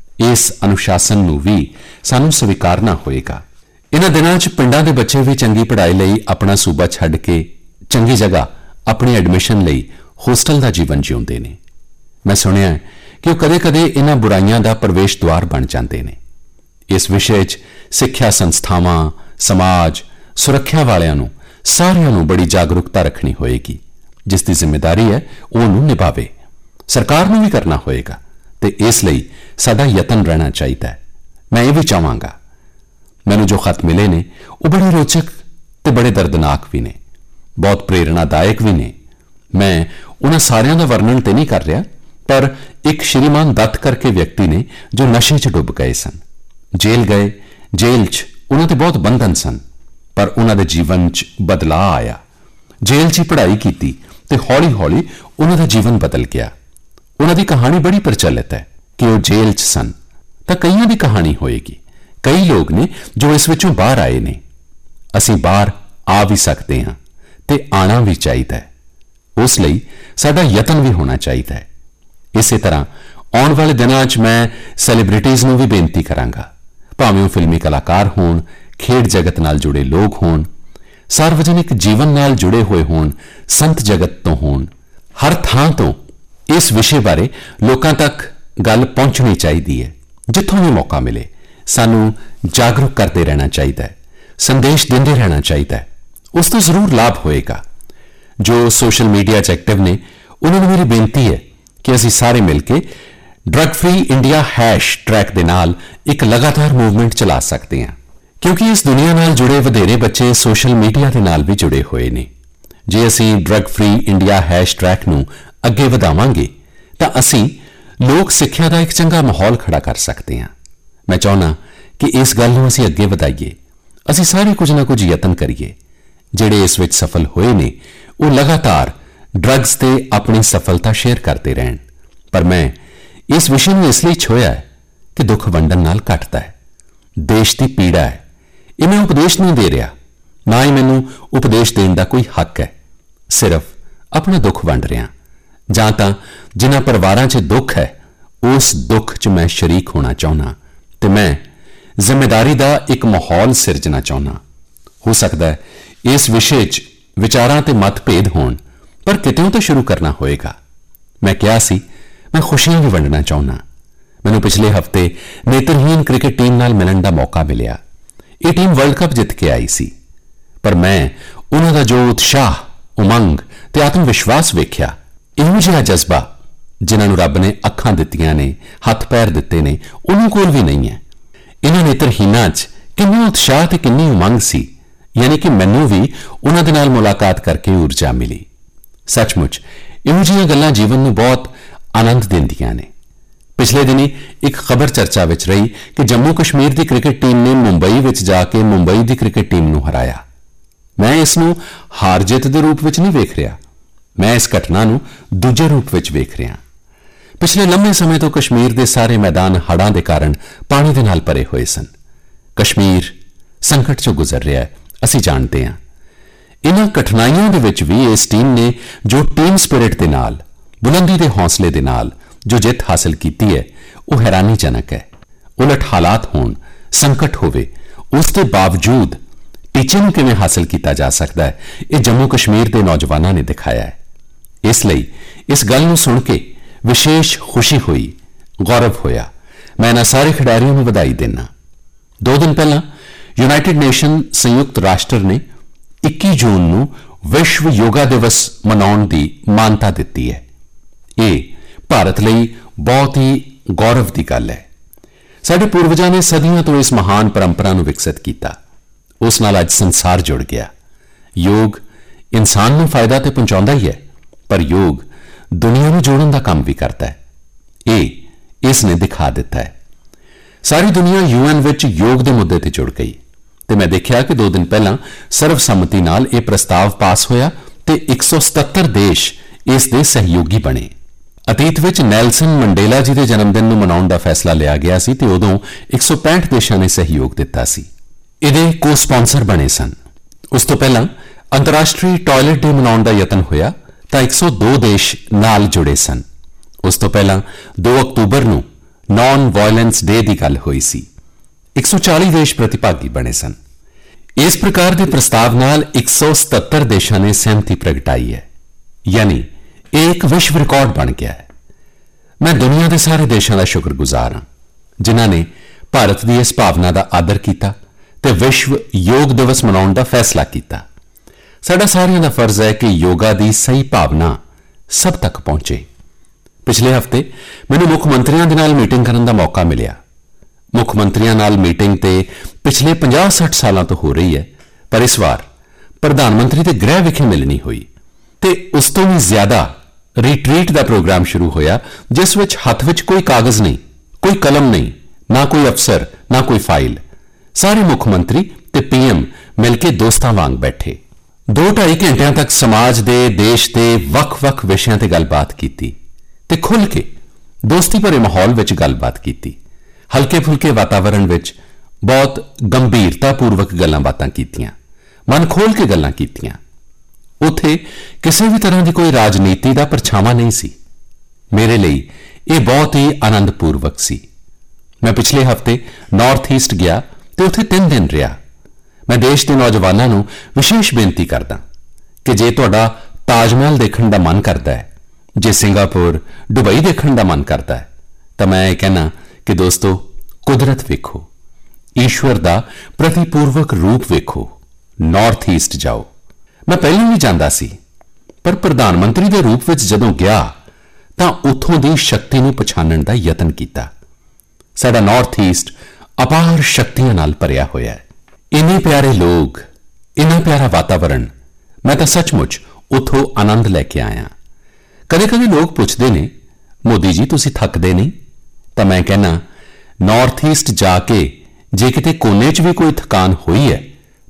ਇਸ ਅਨੁਸ਼ਾਸਨ ਨੂੰ ਵੀ ਸਾਨੂੰ ਸਵੀਕਾਰਨਾ ਹੋਏਗਾ। ਇਹਨਾਂ ਦਿਨਾਂ 'ਚ ਪਿੰਡਾਂ ਦੇ ਬੱਚੇ ਵੀ ਚੰਗੀ ਪੜ੍ਹਾਈ ਲਈ ਆਪਣਾ ਸੂਬਾ ਛੱਡ ਕੇ ਚੰਗੀ ਜਗ੍ਹਾ ਆਪਣੀ ਐਡਮਿਸ਼ਨ ਲਈ ਹੋਸਟਲ ਦਾ ਜੀਵਨ ਜਿਉਂਦੇ ਨੇ। ਮੈਂ ਸੁਣਿਆ ਕਿ ਉਹ ਕਦੇ-ਕਦੇ ਇਹਨਾਂ ਬੁਰਾਈਆਂ ਦਾ ਪ੍ਰਵੇਸ਼ ਦੁਆਰ ਬਣ ਜਾਂਦੇ ਨੇ। ਇਸ ਵਿਸ਼ੇ 'ਚ ਸਿੱਖਿਆ ਸੰਸਥਾਵਾਂ, ਸਮਾਜ, ਸੁਰੱਖਿਆ ਵਾਲਿਆਂ ਨੂੰ ਸਾਰਿਆਂ ਨੂੰ ਬੜੀ ਜਾਗਰੂਕਤਾ ਰੱਖਣੀ ਹੋਏਗੀ। ਜਿਸ ਦੀ ਜ਼ਿੰਮੇਵਾਰੀ ਹੈ ਉਹ ਉਹਨੂੰ ਨਿਭਾਵੇ। ਸਰਕਾਰ ਨੂੰ ਵੀ ਕਰਨਾ ਹੋਏਗਾ ਤੇ ਇਸ ਲਈ ਸਾਡਾ ਯਤਨ ਰਹਿਣਾ ਚਾਹੀਦਾ ਹੈ। ਮੈਂ ਇਹ ਵੀ ਚਾਹਾਂਗਾ, ਮੈਨੂੰ ਜੋ ਖਤ ਮਿਲੇ ਨੇ ਉਹ ਬੜੇ ਰੋਚਕ ਤੇ ਬੜੇ ਦਰਦਨਾਕ ਵੀ ਨੇ, ਬਹੁਤ ਪ੍ਰੇਰਣਾਦਾਇਕ ਵੀ ਨੇ। ਮੈਂ ਉਹਨਾਂ ਸਾਰਿਆਂ ਦਾ ਵਰਣਨ ਤੇ ਨਹੀਂ ਕਰ ਰਿਹਾ, ਪਰ ਇੱਕ ਸ਼੍ਰੀਮਾਨ ਦੱਤ ਕਰਕੇ ਵਿਅਕਤੀ ਨੇ ਜੋ ਨਸ਼ੇ 'ਚ ਡੁੱਬ ਗਏ ਸਨ, ਜੇਲ੍ਹ ਗਏ। ਜੇਲ੍ਹ 'ਚ ਉਹਨਾਂ ਤੇ ਬਹੁਤ ਬੰਧਨ ਸਨ, ਪਰ ਉਹਨਾਂ ਦੇ ਜੀਵਨ 'ਚ ਬਦਲਾਅ ਆਇਆ। ਜੇਲ੍ਹ 'ਚ ਹੀ ਪੜ੍ਹਾਈ ਕੀਤੀ ਤੇ ਹੌਲੀ-ਹੌਲੀ ਉਹਨਾਂ ਦਾ ਜੀਵਨ ਬਦਲ ਗਿਆ। ਉਹਨਾਂ ਦੀ ਕਹਾਣੀ ਬੜੀ ਪ੍ਰਚਲਿਤ ਹੈ ਕਿ ਉਹ ਜੇਲ੍ਹ 'ਚ ਸਨ, ਤਾਂ ਕਈਆਂ ਦੀ ਕਹਾਣੀ ਹੋਏਗੀ। ਕਈ ਲੋਕ ਨੇ ਜੋ ਇਸ ਵਿੱਚੋਂ ਬਾਹਰ ਆਏ ਨੇ। ਅਸੀਂ ਬਾਹਰ ਆ ਵੀ ਸਕਦੇ ਹਾਂ ਤੇ ਆਉਣਾ ਵੀ ਚਾਹੀਦਾ ਹੈ। ਉਸ ਲਈ ਸਾਡਾ ਯਤਨ ਵੀ ਹੋਣਾ ਚਾਹੀਦਾ ਹੈ। ਇਸੇ ਤਰ੍ਹਾਂ ਆਉਣ ਵਾਲੇ ਦਿਨਾਂ 'ਚ ਮੈਂ ਸੈਲੀਬ੍ਰਿਟੀਜ਼ ਨੂੰ ਵੀ ਬੇਨਤੀ ਕਰਾਂਗਾ, ਭਾਵੇਂ ਉਹ ਫਿਲਮੀ ਕਲਾਕਾਰ ਹੋਣ, ਖੇਡ ਜਗਤ ਨਾਲ ਜੁੜੇ ਲੋਕ ਹੋਣ, ਸਾਰਵਜਨਿਕ ਜੀਵਨ ਨਾਲ ਜੁੜੇ ਹੋਏ ਹੋਣ, ਸੰਤ ਜਗਤ ਤੋਂ ਹੋਣ, ਹਰ ਥਾਂ ਤੋਂ ਇਸ ਵਿਸ਼ੇ ਬਾਰੇ ਲੋਕਾਂ ਤੱਕ ਗੱਲ ਪਹੁੰਚਣੀ ਚਾਹੀਦੀ ਹੈ। ਜਿੱਥੋਂ ਵੀ ਮੌਕਾ ਮਿਲੇ ਸਾਨੂੰ ਜਾਗਰੂਕ ਕਰਦੇ ਰਹਿਣਾ ਚਾਹੀਦਾ ਹੈ, ਸੰਦੇਸ਼ ਦਿੰਦੇ ਰਹਿਣਾ ਚਾਹੀਦਾ ਹੈ। ਉਸ ਤੋਂ ਜ਼ਰੂਰ ਲਾਭ ਹੋਏਗਾ। ਜੋ ਸੋਸ਼ਲ ਮੀਡੀਆ 'ਚ ਐਕਟਿਵ ਨੇ ਉਹਨਾਂ ਨੂੰ ਮੇਰੀ ਬੇਨਤੀ ਹੈ ਕਿ ਅਸੀਂ ਸਾਰੇ ਮਿਲ ਕੇ ਡਰੱਗ ਫ੍ਰੀ ਇੰਡੀਆ #ਟਰੈਕ ਦੇ ਨਾਲ ਇੱਕ ਲਗਾਤਾਰ ਮੂਵਮੈਂਟ ਚਲਾ ਸਕਦੇ ਹਾਂ, ਕਿਉਂਕਿ ਇਸ ਦੁਨੀਆ ਨਾਲ ਜੁੜੇ ਵਧੇਰੇ ਬੱਚੇ ਸੋਸ਼ਲ ਮੀਡੀਆ ਦੇ ਨਾਲ ਵੀ ਜੁੜੇ ਹੋਏ ਨੇ। ਜੇ ਅਸੀਂ ਡਰੱਗ ਫ੍ਰੀ ਇੰਡੀਆ #ਟਰੈਕ ਨੂੰ ਅੱਗੇ ਵਧਾਵਾਂਗੇ ਤਾਂ ਅਸੀਂ ਲੋਕ ਸਿੱਖਿਆ ਦਾ ਇੱਕ ਚੰਗਾ ਮਾਹੌਲ ਖੜਾ ਕਰ ਸਕਦੇ ਹਾਂ। ਮੈਂ ਚਾਹੁੰਦਾ ਕਿ ਇਸ ਗੱਲ ਨੂੰ ਅਸੀਂ ਅੱਗੇ ਵਧਾਈਏ ਅਸੀਂ ਸਾਰੇ ਕੁਝ ਨਾ ਕੁਝ ਯਤਨ ਕਰੀਏ। ਜਿਹੜੇ ਇਸ ਵਿੱਚ ਸਫਲ ਹੋਏ ਨੇ ਉਹ ਲਗਾਤਾਰ ਡਰੱਗਸ ਤੇ ਆਪਣੀ ਸਫਲਤਾ ਸ਼ੇਅਰ ਕਰਦੇ ਰਹਿਣ। ਪਰ ਮੈਂ ਇਸ ਵਿਸ਼ੇ ਨੂੰ ਇਸ ਲਈ ਛੋਇਆ ਹੈ ਕਿ ਦੁੱਖ ਵੰਡਣ ਨਾਲ ਘਟਦਾ ਹੈ। ਦੇਸ਼ ਦੀ ਪੀੜਾ ਹੈ। ਇਹ ਮੈਂ ਉਪਦੇਸ਼ ਨਹੀਂ ਦੇ ਰਿਹਾ, ਨਾ ਹੀ ਮੈਨੂੰ ਉਪਦੇਸ਼ ਦੇਣ ਦਾ ਕੋਈ ਹੱਕ ਹੈ। ਸਿਰਫ ਆਪਣਾ ਦੁੱਖ ਵੰਡ ਰਿਹਾ। ਜਾਂ ਤਾਂ ਜਿਨ੍ਹਾਂ ਪਰਿਵਾਰਾਂ 'ਚ ਦੁੱਖ ਹੈ ਉਸ ਦੁੱਖ 'ਚ ਮੈਂ ਸ਼ਰੀਕ ਹੋਣਾ ਚਾਹੁੰਦਾ ਤੇ ਮੈਂ ਜ਼ਿੰਮੇਦਾਰੀ ਦਾ ਇੱਕ ਮਾਹੌਲ ਸਿਰਜਣਾ ਚਾਹੁੰਦਾ। ਹੋ ਸਕਦਾ ਹੈ ਇਸ ਵਿਸ਼ੇ 'ਚ ਵਿਚਾਰਾਂ ਤੇ ਮਤਭੇਦ ਹੋਣ, ਪਰ ਕਿਤੋਂ ਤਾਂ ਸ਼ੁਰੂ ਕਰਨਾ ਹੋਏਗਾ। ਮੈਂ ਕਿਹਾ ਸੀ ਮੈਂ ਖੁਸ਼ੀਆਂ ਵੀ ਵੰਡਣਾ ਚਾਹੁੰਦਾ। ਮੈਨੂੰ ਪਿਛਲੇ ਹਫ਼ਤੇ ਨੇਤਰਹੀਨ ਕ੍ਰਿਕਟ ਟੀਮ ਨਾਲ ਮਿਲਣ ਦਾ ਮੌਕਾ ਮਿਲਿਆ। ਇਹ ਟੀਮ ਵਰਲਡ ਕੱਪ ਜਿੱਤ ਕੇ ਆਈ ਸੀ, ਪਰ ਮੈਂ ਉਹਨਾਂ ਦਾ ਜੋ ਉਤਸ਼ਾਹ, ਉਮੰਗ ਤੇ ਆਤਮ ਵਿਸ਼ਵਾਸ ਵੇਖਿਆ, ਇਹੋ ਜਿਹਾ ਜਜ਼ਬਾ ਜਿਨ੍ਹਾਂ ਨੂੰ ਰੱਬ ਨੇ ਅੱਖਾਂ ਦਿੱਤੀਆਂ ਨੇ, ਹੱਥ ਪੈਰ ਦਿੱਤੇ ਨੇ, ਉਹਨਾਂ ਕੋਲ ਵੀ ਨਹੀਂ ਹੈ। ਇਹਨਾਂ ਨੇਤਰਹੀਨਾਂ 'ਚ ਕਿੰਨਾ ਉਤਸ਼ਾਹ ਤੇ ਕਿੰਨੀ ਉਮੰਗ ਸੀ, ਯਾਨੀ ਕਿ ਮੈਨੂੰ ਵੀ ਉਹਨਾਂ ਦੇ ਨਾਲ ਮੁਲਾਕਾਤ ਕਰਕੇ ਊਰਜਾ ਮਿਲੀ। ਸੱਚਮੁੱਚ ਇਹੋ ਜਿਹੀਆਂ ਗੱਲਾਂ ਜੀਵਨ ਨੂੰ ਬਹੁਤ ਆਨੰਦ ਦਿੰਦੀਆਂ ਨੇ। ਪਿਛਲੇ ਦਿਨੀ ਇੱਕ ਖਬਰ ਚਰਚਾ ਵਿੱਚ ਰਹੀ ਕਿ ਜੰਮੂ ਕਸ਼ਮੀਰ ਦੀ ਕ੍ਰਿਕਟ ਟੀਮ ਨੇ ਮੁੰਬਈ ਵਿੱਚ ਜਾ ਕੇ ਮੁੰਬਈ ਦੀ ਕ੍ਰਿਕਟ ਟੀਮ ਨੂੰ ਹਰਾਇਆ। ਮੈਂ ਇਸ ਨੂੰ ਹਾਰ ਜਿੱਤ ਦੇ ਰੂਪ ਵਿੱਚ ਨਹੀਂ ਵੇਖ ਰਿਹਾ। ਮੈਂ ਇਸ ਘਟਨਾ ਨੂੰ ਦੂਜੇ ਰੂਪ ਵਿੱਚ ਵੇਖ ਰਿਹਾ। ਪਿਛਲੇ ਲੰਮੇ ਸਮੇਂ ਤੋਂ ਕਸ਼ਮੀਰ ਦੇ ਸਾਰੇ ਮੈਦਾਨ ਹੜ੍ਹਾਂ ਦੇ ਕਾਰਨ ਪਾਣੀ ਦੇ ਨਾਲ ਭਰੇ ਹੋਏ ਸਨ। ਕਸ਼ਮੀਰ ਸੰਕਟ 'ਚੋਂ ਗੁਜ਼ਰ ਰਿਹਾ ਹੈ, ਅਸੀਂ ਜਾਣਦੇ ਹਾਂ। ਇਹਨਾਂ ਕਠਿਨਾਈਆਂ ਦੇ ਵਿੱਚ ਵੀ ਇਸ ਟੀਮ ਨੇ ਜੋ ਟੀਮ ਸਪਿਰਿਟ ਦੇ ਨਾਲ, ਬੁਲੰਦੀ ਦੇ ਹੌਸਲੇ ਦੇ ਨਾਲ ਜੋ ਜਿੱਤ ਹਾਸਲ ਕੀਤੀ ਹੈ, ਉਹ ਹੈਰਾਨੀਜਨਕ ਹੈ। ਉਲਟ ਹਾਲਾਤ ਹੋਣ, ਸੰਕਟ ਹੋਵੇ, ਉਸ ਦੇ ਬਾਵਜੂਦ ਟੀਚੇ ਨੂੰ ਕਿਵੇਂ ਹਾਸਲ ਕੀਤਾ ਜਾ ਸਕਦਾ ਹੈ, ਇਹ ਜੰਮੂ ਕਸ਼ਮੀਰ ਦੇ ਨੌਜਵਾਨਾਂ ਨੇ ਦਿਖਾਇਆ ਹੈ। ਇਸ ਲਈ ਇਸ ਗੱਲ ਨੂੰ ਸੁਣ ਕੇ ਵਿਸ਼ੇਸ਼ ਖੁਸ਼ੀ ਹੋਈ, ਗੌਰਵ ਹੋਇਆ। ਮੈਂ ਇਹਨਾਂ ਸਾਰੇ ਖਿਡਾਰੀਆਂ ਨੂੰ ਵਧਾਈ ਦਿੰਦਾ। 2 ਦਿਨ ਪਹਿਲਾਂ ਯੂਨਾਈਟਿਡ ਨੇਸ਼ਨ ਸੰਯੁਕਤ ਰਾਸ਼ਟਰ ਨੇ 21 ਜੂਨ ਨੂੰ ਵਿਸ਼ਵ ਯੋਗਾ ਦਿਵਸ ਮਨਾਉਣ ਦੀ ਮਾਨਤਾ ਦਿੱਤੀ ਹੈ। ਇਹ ਭਾਰਤ ਲਈ ਬਹੁਤ ਹੀ ਗੌਰਵ ਦੀ ਗੱਲ ਹੈ। ਸਾਡੇ ਪੂਰਵਜਾਂ ਨੇ ਸਦੀਆਂ ਤੋਂ ਇਸ ਮਹਾਨ ਪਰੰਪਰਾ ਨੂੰ ਵਿਕਸਿਤ ਕੀਤਾ। ਉਸ ਨਾਲ ਅੱਜ ਸੰਸਾਰ ਜੁੜ ਗਿਆ। ਯੋਗ ਇਨਸਾਨ ਨੂੰ ਫਾਇਦਾ ਤੇ ਪਹੁੰਚਾਉਂਦਾ ਹੀ ਹੈ, ਪਰ ਯੋਗ ਦੁਨੀਆ ਨੂੰ ਜੋੜਨ ਦਾ ਕੰਮ ਵੀ ਕਰਦਾ ਹੈ। ਇਹ ਇਸ ਨੇ ਦਿਖਾ ਦਿੱਤਾ ਹੈ। ਸਾਰੀ ਦੁਨੀਆ UN ਵਿੱਚ ਯੋਗ ਦੇ ਮੁੱਦੇ ਤੇ ਜੁੜ ਗਈ ਤੇ ਮੈਂ ਦੇਖਿਆ ਕਿ 2 ਦਿਨ ਪਹਿਲਾਂ ਸਰਵਸੰਮਤੀ ਨਾਲ ਇਹ ਪ੍ਰਸਤਾਵ ਪਾਸ ਹੋਇਆ ਤੇ 177 ਦੇਸ਼ ਇਸ ਦੇ ਸਹਿਯੋਗੀ ਬਣੇ। ਅਤੀਤ ਵਿੱਚ ਨੈਲਸਨ ਮੰਡੇਲਾ ਜੀ ਦੇ ਜਨਮ ਦਿਨ ਨੂੰ ਮਨਾਉਣ ਦਾ ਫੈਸਲਾ ਲਿਆ ਗਿਆ ਸੀ ਤੇ ਉਦੋਂ 165 ਦੇਸ਼ਾਂ ਨੇ ਸਹਿਯੋਗ ਦਿੱਤਾ ਸੀ। ਇਹਦੇ ਕੋ-ਸਪਾਂਸਰ ਬਣੇ ਸਨ। ਉਸ ਤੋਂ ਪਹਿਲਾਂ ਅੰਤਰਰਾਸ਼ਟਰੀ ਟਾਇਲਟ ਡੇ ਮਨਾਉਣ ਦਾ ਯਤਨ ਹੋਇਆ ਤਾਂ 102 ਦੇਸ਼ ਨਾਲ ਜੁੜੇ ਸਨ। ਉਸ ਤੋਂ ਪਹਿਲਾਂ 2 ਅਕਤੂਬਰ ਨੂੰ ਨਾਨ ਵਾਇਲੈਂਸ ਡੇ ਦੀ ਗੱਲ ਹੋਈ ਸੀ। 140 ਦੇਸ਼ ਪ੍ਰਤੀਭਾਗੀ ਬਣੇ ਸਨ। ਇਸ ਪ੍ਰਕਾਰ ਦੇ ਪ੍ਰਸਤਾਵ ਨਾਲ 177 ਦੇਸ਼ਾਂ ਨੇ ਸਹਿਮਤੀ ਪ੍ਰਗਟਾਈ ਹੈ, ਯਾਨੀ ਇਹ ਇੱਕ ਵਿਸ਼ਵ ਰਿਕਾਰਡ ਬਣ ਗਿਆ ਹੈ। ਮੈਂ ਦੁਨੀਆ ਦੇ ਸਾਰੇ ਦੇਸ਼ਾਂ ਦਾ ਸ਼ੁਕਰਗੁਜ਼ਾਰ ਹਾਂ ਜਿਨ੍ਹਾਂ ਨੇ ਭਾਰਤ ਦੀ ਇਸ ਭਾਵਨਾ ਦਾ ਆਦਰ ਕੀਤਾ ਤੇ ਵਿਸ਼ਵ ਯੋਗ ਦਿਵਸ ਮਨਾਉਣ ਦਾ ਫੈਸਲਾ ਕੀਤਾ। ਸਾਡਾ ਸਾਰਿਆਂ ਦਾ ਫਰਜ਼ ਹੈ ਕਿ ਯੋਗਾ ਦੀ ਸਹੀ ਭਾਵਨਾ ਸਭ ਤੱਕ ਪਹੁੰਚੇ। ਪਿਛਲੇ ਹਫ਼ਤੇ ਮੈਨੂੰ ਮੁੱਖ ਮੰਤਰੀਆਂ ਦੇ ਨਾਲ ਮੀਟਿੰਗ ਕਰਨ ਦਾ ਮੌਕਾ ਮਿਲਿਆ। ਮੁੱਖ ਮੰਤਰੀਆਂ ਨਾਲ ਮੀਟਿੰਗ ਤੇ ਪਿਛਲੇ 50-60 ਸਾਲਾਂ ਤੋਂ ਹੋ ਰਹੀ ਹੈ, ਪਰ ਇਸ ਵਾਰ ਪ੍ਰਧਾਨ ਮੰਤਰੀ ਦੇ ਗ੍ਰਹਿ ਵਿਖੇ ਮਿਲਣੀ ਹੋਈ ਤੇ ਉਸ ਤੋਂ ਵੀ ਜ਼ਿਆਦਾ ਰਿਟਰੀਟ ਦਾ ਪ੍ਰੋਗਰਾਮ ਸ਼ੁਰੂ ਹੋਇਆ, ਜਿਸ ਵਿੱਚ ਹੱਥ ਵਿੱਚ ਕੋਈ ਕਾਗਜ਼ ਨਹੀਂ, ਕੋਈ ਕਲਮ ਨਹੀਂ, ਨਾ ਕੋਈ ਅਫਸਰ, ਨਾ ਕੋਈ ਫਾਈਲ। ਸਾਰੇ ਮੁੱਖ ਮੰਤਰੀ ਤੇ PM ਮਿਲ ਕੇ ਦੋਸਤਾਂ ਵਾਂਗ ਬੈਠੇ 2-2.5 ਘੰਟਿਆਂ ਤੱਕ ਸਮਾਜ ਦੇ, ਦੇਸ਼ ਦੇ ਵੱਖ-ਵੱਖ ਵਿਸ਼ਿਆਂ ਤੇ ਗੱਲਬਾਤ ਕੀਤੀ ਤੇ ਖੁੱਲ੍ਹ ਕੇ ਦੋਸਤੀ ਭਰੇ ਮਾਹੌਲ ਵਿੱਚ ਗੱਲਬਾਤ ਕੀਤੀ। ਹਲਕੇ-ਫੁਲਕੇ ਵਾਤਾਵਰਣ ਵਿੱਚ ਬਹੁਤ ਗੰਭੀਰਤਾਪੂਰਵਕ ਗੱਲਾਂ-ਬਾਤਾਂ ਕੀਤੀਆਂ, ਮਨ ਖੋਲ੍ਹ ਕੇ ਗੱਲਾਂ ਕੀਤੀਆਂ। ਉੱਥੇ ਕਿਸੇ ਵੀ ਤਰ੍ਹਾਂ ਦੀ ਕੋਈ ਰਾਜਨੀਤੀ ਦਾ ਪਰਛਾਵਾਂ ਨਹੀਂ ਸੀ। ਮੇਰੇ ਲਈ ਇਹ ਬਹੁਤ ਹੀ ਆਨੰਦਪੂਰਵਕ ਸੀ। ਮੈਂ ਪਿਛਲੇ ਹਫ਼ਤੇ ਨਾਰਥ ਈਸਟ ਗਿਆ ਤੇ ਉੱਥੇ 3 ਦਿਨ ਰਿਹਾ। ਮੈਂ ਦੇਸ਼ ਦੇ ਨੌਜਵਾਨਾਂ ਨੂੰ ਵਿਸ਼ੇਸ਼ ਬੇਨਤੀ ਕਰਦਾ ਕਿ ਜੇ ਤੁਹਾਡਾ ਤਾਜ ਮਹਿਲ ਦੇਖਣ ਦਾ ਮਨ ਕਰਦਾ ਹੈ, ਜੇ ਸਿੰਗਾਪੁਰ, ਦੁਬਈ ਦੇਖਣ ਦਾ ਮਨ ਕਰਦਾ ਹੈ, ਤਾਂ ਮੈਂ ਇਹ ਕਹਿਣਾ ਕਿ ਦੋਸਤੋ, ਕੁਦਰਤ ਵੇਖੋ, ਈਸ਼ਵਰ ਦਾ ਪ੍ਰਤੀਪੂਰਵਕ ਰੂਪ ਵੇਖੋ, ਨਾਰਥ ਈਸਟ ਜਾਓ। ਮੈਂ ਪਹਿਲਾਂ ਵੀ ਜਾਂਦਾ ਸੀ, ਪਰ ਪ੍ਰਧਾਨ ਮੰਤਰੀ ਦੇ ਰੂਪ ਵਿੱਚ ਜਦੋਂ ਗਿਆ ਤਾਂ ਉੱਥੋਂ ਦੀ ਸ਼ਕਤੀ ਨੂੰ ਪਛਾਣਨ ਦਾ ਯਤਨ ਕੀਤਾ। ਸਾਡਾ ਨਾਰਥ ਈਸਟ ਅਪਾਰ ਸ਼ਕਤੀਆਂ ਨਾਲ ਭਰਿਆ ਹੋਇਆ ਹੈ। ਇੰਨੇ ਪਿਆਰੇ ਲੋਕ, ਇੰਨਾ ਪਿਆਰਾ ਵਾਤਾਵਰਣ, ਮੈਂ ਤਾਂ ਸੱਚਮੁੱਚ ਉੱਥੋਂ ਆਨੰਦ ਲੈ ਕੇ ਆਇਆ। ਕਦੇ-ਕਦੇ ਲੋਕ ਪੁੱਛਦੇ ਨੇ, ਮੋਦੀ ਜੀ ਤੁਸੀਂ ਥੱਕਦੇ ਨਹੀਂ? ਤਾਂ ਤਾਂ ਮੈਂ ਕਹਿਣਾ ਨਾਰਥ ਈਸਟ ਜਾ ਕੇ ਜੇ ਕਿਤੇ ਕੋਨੇ 'ਚ ਵੀ ਕੋਈ ਥਕਾਨ ਹੋਈ ਹੈ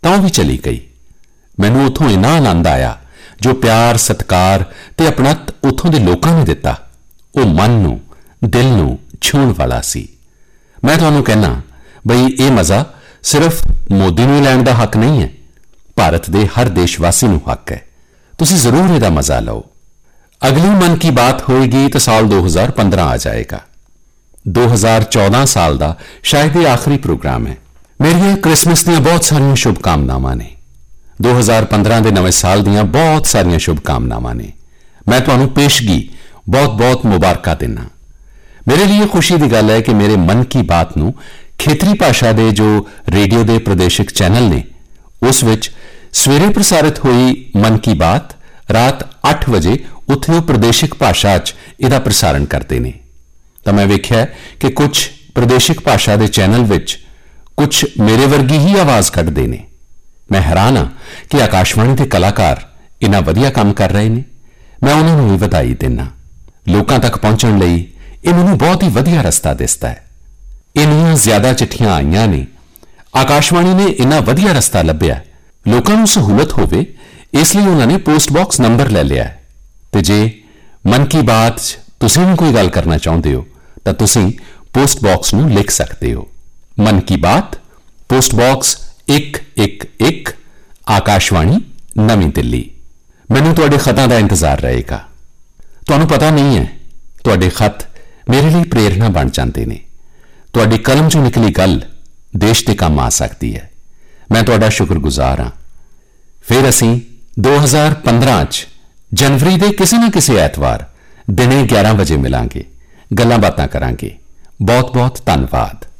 ਤਾਂ ਉਹ ਵੀ ਚਲੀ ਗਈ। ਮੈਨੂੰ ਉੱਥੋਂ ਇੰਨਾ ਆਨੰਦ ਆਇਆ, ਜੋ ਪਿਆਰ ਸਤਿਕਾਰ ਤੇ ਆਪਣਤ ਉੱਥੋਂ ਦੇ ਲੋਕਾਂ ਨੇ ਦਿੱਤਾ, ਉਹ ਮਨ ਨੂੰ ਦਿਲ ਨੂੰ ਛੂਹਣ ਵਾਲਾ ਸੀ। ਮੈਂ ਤੁਹਾਨੂੰ ਕਹਿਣਾ ਬਈ ਇਹ ਮਜ਼ਾ ਸਿਰਫ ਮੋਦੀ ਨੂੰ ਲੈਣ ਦਾ ਹੱਕ ਨਹੀਂ ਹੈ, ਭਾਰਤ ਦੇ ਹਰ ਦੇਸ਼ਵਾਸੀ ਨੂੰ ਹੱਕ ਹੈ। ਤੁਸੀਂ ਜ਼ਰੂਰ ਇਹਦਾ ਮਜ਼ਾ ਲਓ। ਅਗਲੀ ਮਨ ਕੀ ਬਾਤ ਹੋਏਗੀ ਤਾਂ ਸਾਲ 2015 ਆ ਜਾਏਗਾ। 2014 ਸਾਲ ਦਾ ਸ਼ਾਇਦ ਇਹ ਆਖਰੀ ਪ੍ਰੋਗਰਾਮ ਹੈ। ਮੇਰੀਆਂ ਕ੍ਰਿਸਮਸ ਦੀਆਂ ਬਹੁਤ ਸਾਰੀਆਂ ਸ਼ੁਭਕਾਮਨਾਵਾਂ ਨੇ। 2015 ਦੇ ਨਵੇਂ ਸਾਲ ਦੀਆਂ ਬਹੁਤ ਸਾਰੀਆਂ ਸ਼ੁਭਕਾਮਨਾਵਾਂ ਨੇ। ਮੈਂ ਤੁਹਾਨੂੰ ਪੇਸ਼ਗੀ ਬਹੁਤ-ਬਹੁਤ ਮੁਬਾਰਕਾਂ ਦਿੰਦਾ। ਮੇਰੇ ਲਈ ਖੁਸ਼ੀ ਦੀ ਗੱਲ ਹੈ ਕਿ ਮੇਰੇ ਮਨ ਕੀ ਬਾਤ ਨੂੰ ਖੇਤਰੀ ਭਾਸ਼ਾ ਦੇ ਜੋ ਰੇਡੀਓ ਦੇ ਪ੍ਰਦੇਸ਼ਿਕ ਚੈਨਲ ਨੇ, ਉਸ ਵਿੱਚ ਸਵੇਰੇ ਪ੍ਰਸਾਰਿਤ ਹੋਈ ਮਨ ਕੀ ਬਾਤ ਰਾਤ 8 ਵਜੇ ਉੱਥੇ ਉਹ ਪ੍ਰਦੇਸ਼ਿਕ ਭਾਸ਼ਾ 'ਚ ਇਹਦਾ ਪ੍ਰਸਾਰਣ ਕਰਦੇ ਨੇ। ਤਾਂ ਮੈਂ ਵੇਖਿਆ ਕਿ ਕੁਝ ਪ੍ਰਦੇਸ਼ਿਕ ਭਾਸ਼ਾ ਦੇ ਚੈਨਲ ਵਿੱਚ ਕੁਝ ਮੇਰੇ ਵਰਗੀ ਹੀ ਆਵਾਜ਼ ਕੱਢਦੇ ਨੇ। ਮੈਂ ਹੈਰਾਨ ਹਾਂ ਕਿ ਆਕਾਸ਼ਵਾਣੀ ਦੇ ਕਲਾਕਾਰ ਇੰਨਾ ਵਧੀਆ ਕੰਮ ਕਰ ਰਹੇ ਨੇ। ਮੈਂ ਉਹਨਾਂ ਨੂੰ ਵੀ ਵਧਾਈ ਦਿੰਦਾ। ਲੋਕਾਂ ਤੱਕ ਪਹੁੰਚਣ ਲਈ ਇਹ ਮੈਨੂੰ ਬਹੁਤ ਹੀ ਵਧੀਆ ਰਸਤਾ ਦਿਸਦਾ ਹੈ। ਇੰਨੀਆਂ ਜ਼ਿਆਦਾ ਚਿੱਠੀਆਂ ਆਈਆਂ ਨੇ, ਆਕਾਸ਼ਵਾਣੀ ਨੇ ਇੰਨਾ ਵਧੀਆ ਰਸਤਾ ਲੱਭਿਆ, ਲੋਕਾਂ ਨੂੰ ਸਹੂਲਤ ਹੋਵੇ ਇਸ ਲਈ ਉਹਨਾਂ ਨੇ ਪੋਸਟ ਬਾਕਸ ਨੰਬਰ ਲੈ ਲਿਆ ਹੈ। ਤੇ ਜੇ ਮਨ ਕੀ ਬਾਤ 'ਚ ਤੁਸੀਂ ਵੀ ਕੋਈ ਗੱਲ ਕਰਨਾ ਚਾਹੁੰਦੇ ਹੋ ਤਾਂ ਤੁਸੀਂ ਪੋਸਟ ਬਾਕਸ ਨੂੰ ਲਿਖ ਸਕਦੇ ਹੋ। ਮਨ ਕੀ ਬਾਤ, ਪੋਸਟ ਬਾਕਸ 111, ਆਕਾਸ਼ਵਾਣੀ, ਨਵੀਂ ਦਿੱਲੀ। ਮੈਨੂੰ ਤੁਹਾਡੇ ਖਤਾਂ ਦਾ ਇੰਤਜ਼ਾਰ ਰਹੇਗਾ। ਤੁਹਾਨੂੰ ਪਤਾ ਨਹੀਂ ਹੈ, ਤੁਹਾਡੇ ਖਤ ਮੇਰੇ ਲਈ ਪ੍ਰੇਰਣਾ ਬਣ ਜਾਂਦੇ ਨੇ। ਤੁਹਾਡੀ ਕਲਮ 'ਚੋਂ ਨਿਕਲੀ ਗੱਲ ਦੇਸ਼ ਦੇ ਕੰਮ ਆ ਸਕਦੀ ਹੈ। ਮੈਂ ਤੁਹਾਡਾ ਸ਼ੁਕਰਗੁਜ਼ਾਰ ਹਾਂ। ਫਿਰ ਅਸੀਂ 2015 'ਚ ਜਨਵਰੀ ਦੇ ਕਿਸੇ ਨਾ ਕਿਸੇ ਐਤਵਾਰ ਦਿਨੇ 11 ਵਜੇ ਮਿਲਾਂਗੇ, ਗੱਲਾਂ ਬਾਤਾਂ ਕਰਾਂਗੇ। ਬਹੁਤ-ਬਹੁਤ ਧੰਨਵਾਦ।